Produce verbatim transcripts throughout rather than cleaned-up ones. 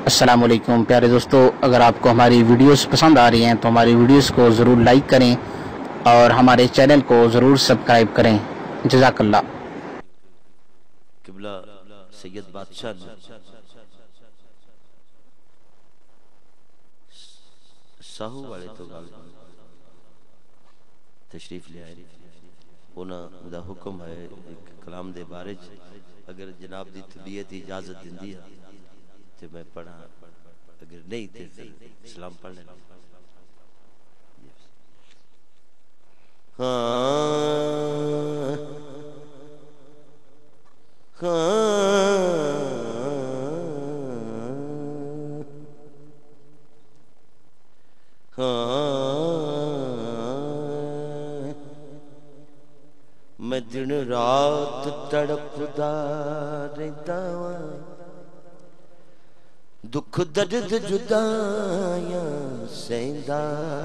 السلام علیکم پیارے دوستو، اگر آپ کو ہماری ویڈیوز پسند آ رہی ہیں تو ہماری ویڈیوز کو ضرور لائک کریں اور ہمارے چینل کو ضرور سبسکرائب کریں۔ جزاک اللہ۔ قبلہ سید بادشاہ نے ساہو والے تو گل تشریف لے آئے، انہاں دا حکم ہے کلام دے بارے اگر جناب دی طبیعت اجازت دیندی ہے تو میں پڑھا، اگر نہیں تو سلام پڑھ لینا۔ ہاں ہاں میں دن رات تڑپدا رہندا واں، دکھ درد جدائیاں سہندا،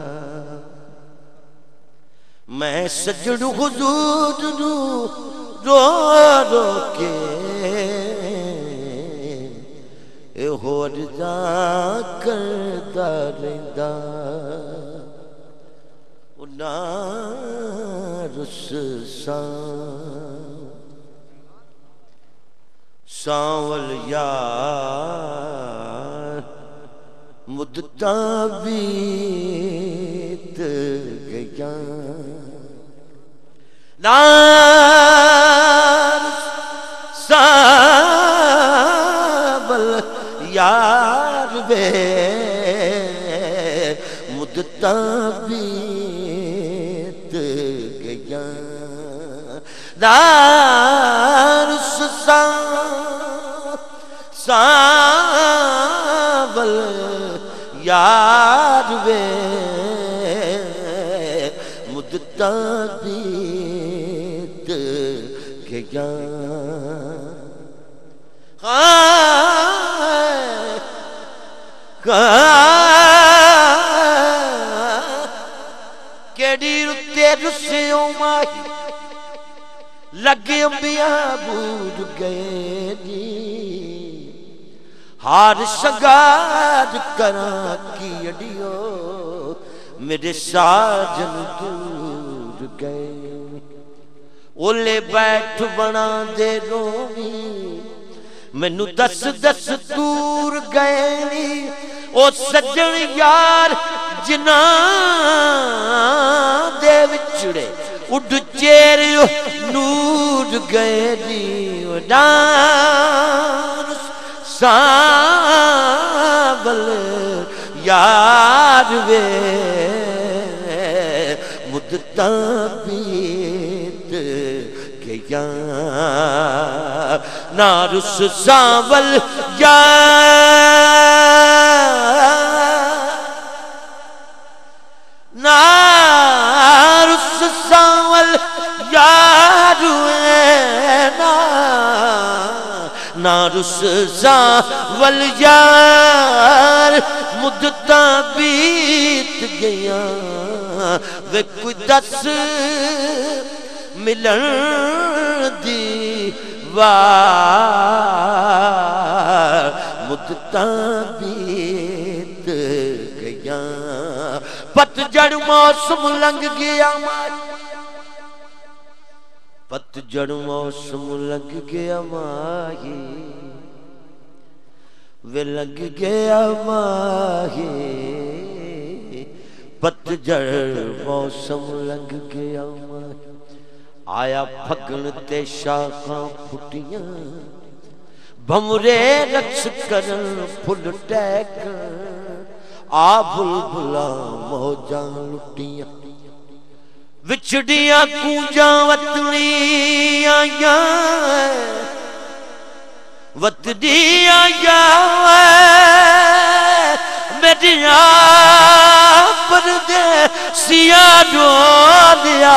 میں سجن حضور نو رو رو کے ہو رضا کردا رہندا، نا رس سان سانول یار مدتاں بیت گیا، نا سانول یار بے مدتاں بیت گیا، دار سانول یار وے مدتاں بیت گیا، کیڑی رتے رسیوں ماہی لگے انبیاء بوجھ گئے نی، ہار شگار کراں کی اڈیو میرے ساجن دور گئے، اولے بیٹھ بنا دے رومی مینو دس دس دور گئے نی، او سجن یار جناں دے وچڑے اڈ چیر نور گئے نی، ڈان سانول یار وے مدتاں بیت گیا، نارس سانول یار نارس سانول یار نارس سانول یار مدتاں بیت گیا، وے کوئی دس ملن دی وار مدتاں بیت گیا، پت جڑ موسم لنگ گیا مائی، پت جڑ موسم لگ گیا ماہی، وے لگ گیا ماہی، پت جڑ موسم لگ گیا ماہی، آیا پھگن تے شاخاں پھٹیاں، بھمرے رقص کرن پھل ٹیکن، آ بلبلاں موجاں لٹیاں، وچھڑیاں کونجاں وطنی آیاں، وطنی آیاں میریاں پردیسیاں ڈولیا،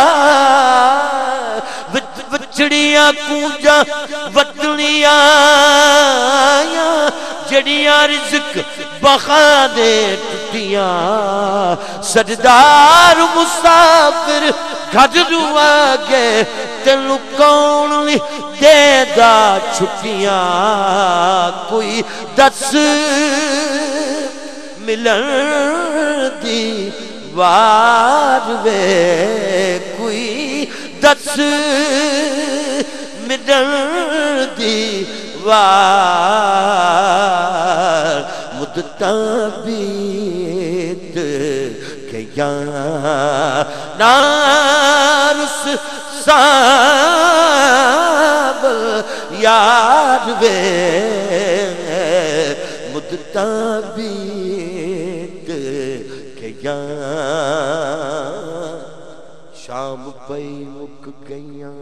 وچھڑیاں کونجاں وطنی آیاں، جڑیاں رزق بخا دے ٹٹیاں، سردار مسافر گھر رو آگے تینوں کون دے دا چھٹیاں کوئی دس ملن دی وار وے کوئی دس ملن دی وار مدتاں بیت گیاں نارس صاحب یار وے مدتاں بیت گیاں شام پئی مک گیاں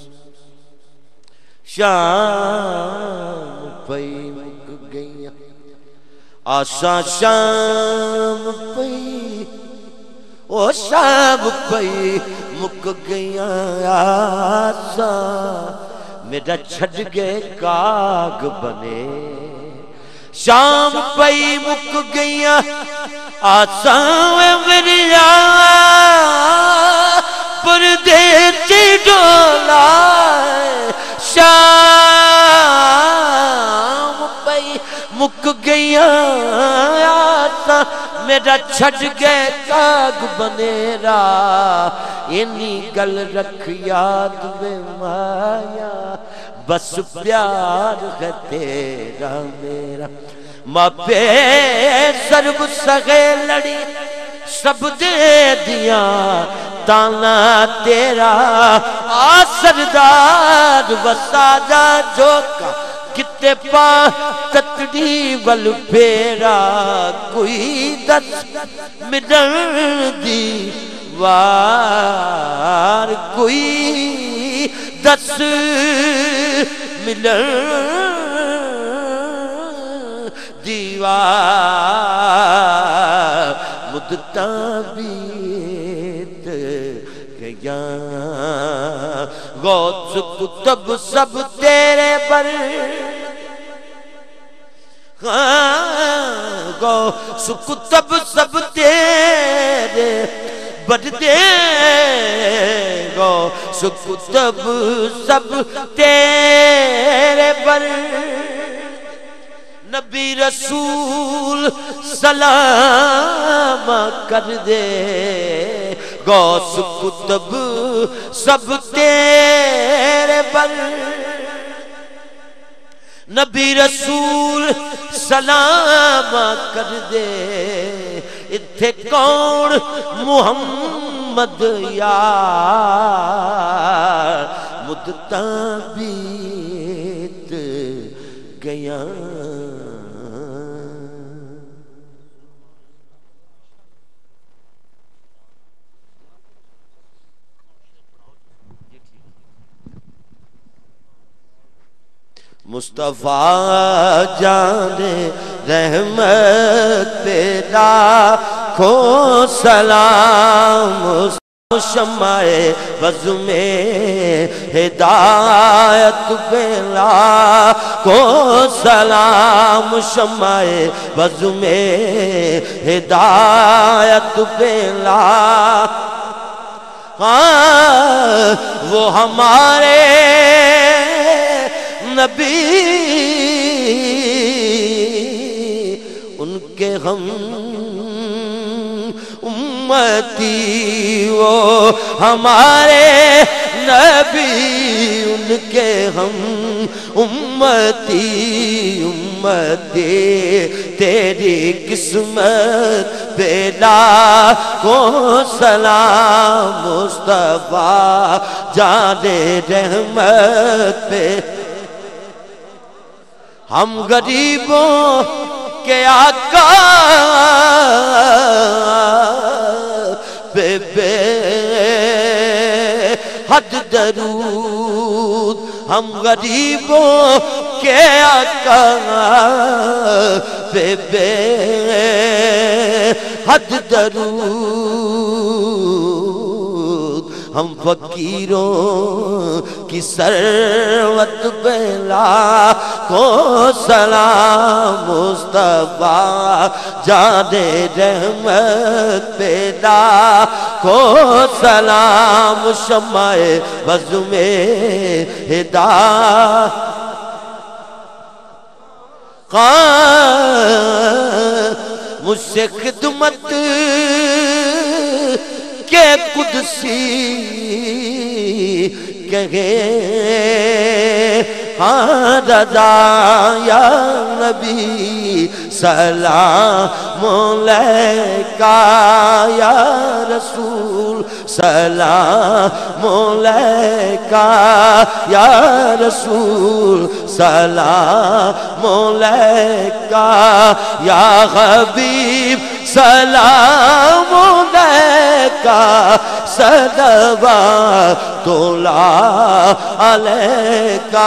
شام پئی مک گیاں آساں شام پئی او شام پئی مک گیاں آساں میرا چھڑ گئے کاغ بنے شام پئی مک گیاں آساں میری پردیسی ڈولا شام پئی مک گیاں آساں میرا چھڑ گئے کاغ بنیرا اینی گل رکھ یاد میں مایا بس پیار ہے تیرا میرا ماں پہ سرب سغے لڑی سب دے دیاں تانا تیرا آسردار وساجا جو کا کتے پا تتڑی ول پھیرا کوئی دس ملن دی وار کوئی دس ملن دیوار مدتاں بیت گیاں غوث کتب سب تیرے پر غوث کتب سب تیرے بڑھتے غوث کتب سب تیرے پر نبی رسول سلام کر دے غوث کتب سب تیرے پر نبی رسول سلام کر دے اتھے کون محمد یار مدتاں بیت گیاں مصطفیٰ جان رحمت پہ لاکھوں سلام شمع بز میں ہدایت پہ لاکھوں سلام شمع بز میں ہدایت پہ لاکھوں وہ ہمارے نبی ان کے ہم امتی وہ ہمارے نبی ان کے ہم امتی امتی تیری قسمت پہ لاکھوں سلام مصطفیٰ جان رحمت پہ ہم غریبوں کے آقا پہ بے حد درود ہم غریبوں کے آقا پہ بے حد درود ہم فقیروں کی ثروت پہ لاکھوں سلام مصطفیٰ جانے رحمت پہ لاکھوں سلام شمع بز میں ہدایت مجھ سے خدمت کے قدسی کہے ہاں رضا یا نبی سلام علیکہ یا رسول سلام علیکہ یا رسول سلام علیکہ یا حبیب سلام علیکہ صلوات اللہ علیکہ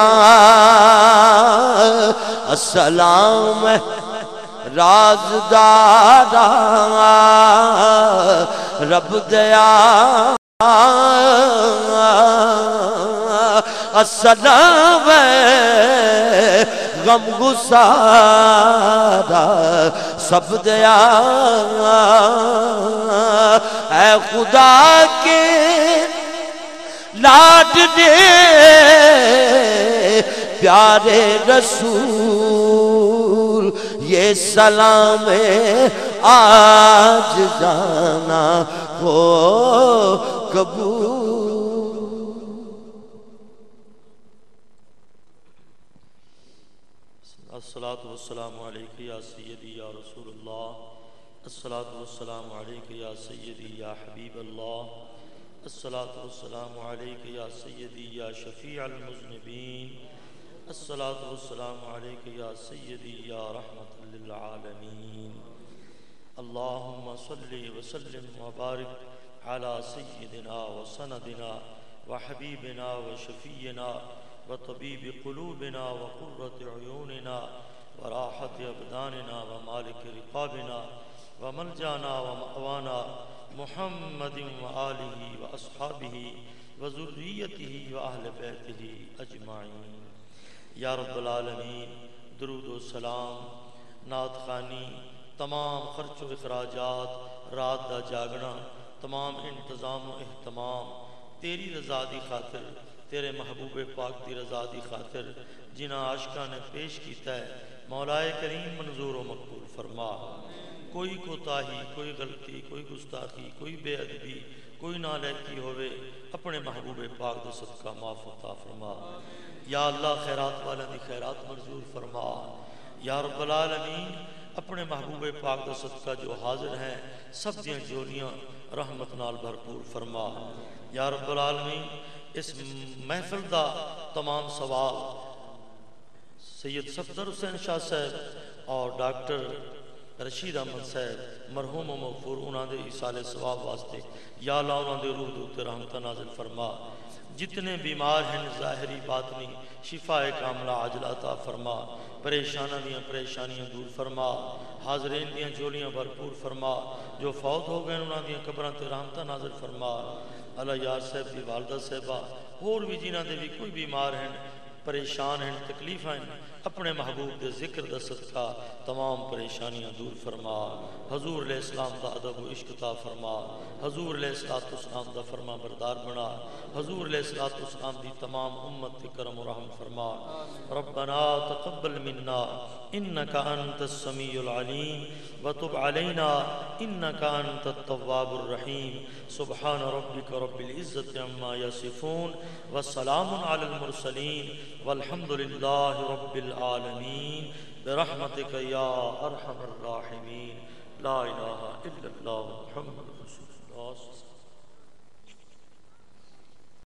السلام رازدارا رب دیا السلام غم گسارا سب دیا اے خدا کے لاڈلے پیارے رسول یہ سلام آج جانا ہو قبول الصلاة والسلام علیکہ یا سیدی یا رسول اللہ الصلاة والسلام علیکہ یا سیدی یا حبیب اللہ الصلاة والسلام علیکہ یا سیدی یا شفیع المذنبین الصلاة والسلام علیکہ یا سیدی یا رحمت للعالمین اللہم صلی وسلم وبارک علی سیدنا وسندنا وحبیبنا وشفینا وطبیب قلوبنا وقرۃ عیوننا وراحت ابداننا ومالک رقابنا وملجانا ومأوانا محمد وآلہ واصحابہ وذریتہ واہل بیتہ اجمعین یا رب العالمین درود و سلام نعت خوانی تمام خرچ و اخراجات رات دا جاگنا تمام انتظام و اہتمام تیری رضا دی خاطر تیرے محبوب پاک دی رضا دی خاطر جنہ عاشقاں نے پیش کیتا ہے مولائے کریم منظور و مقبول فرما کوئی کوتاہی کوئی غلطی کوئی گستاخی کوئی بے ادبی کوئی نالائقی ہوئے اپنے محبوب پاک دے صدقہ معاف عطا فرما یا اللہ خیرات والا دی خیرات منظور فرما یا رب العالمین اپنے محبوب پاک دے صدقہ جو حاضر ہیں سب دیاں جولیاں رحمت نال بھرپور فرما یا رب العالمین اس محفل دا تمام سوال سید صفدر حسین شاہ صاحب اور ڈاکٹر رشید احمد صاحب مرحوم و مغفور انہاں دے ایصال ثواب واسطے یا اللہ انہاں دے روح دوتے رحمت نازل فرما جتنے بیمار ہیں ظاہری باطنی شفا کاملہ عاجل عطا فرما پریشانہ دیاں پریشانیاں دور فرما حاضرین دیاں جولیاں بھرپور فرما جو فوت ہو گئے انہاں دیاں قبراں تے رحمتہ نازل فرما اللہ یار صاحب دی والدہ صاحبہ اور بھی جنہاں دے بھی کوئی بیمار ہیں پریشان ہیں تکلیف ہیں اپنے محبوب دے ذکر دا صدقہ تمام پریشانیاں دور فرما حضور علیہ السلام دا ادب و عشق عطا فرما حضور علیہ السلام دا فرما بردار بنا حضور علیہ السلام دی تمام امت تے کرم و رحم فرما ربنا تقبل منا انکا انت السمیع العلیم وتب علینا انکا انت التواب الرحیم سبحان ربک رب العزت عما یصفون والسلام علی المرسلین والحمد للہ رب العالمین برحمتک یا ارحم الراحمین لا الہ الا اللہ محمد رسول اللہ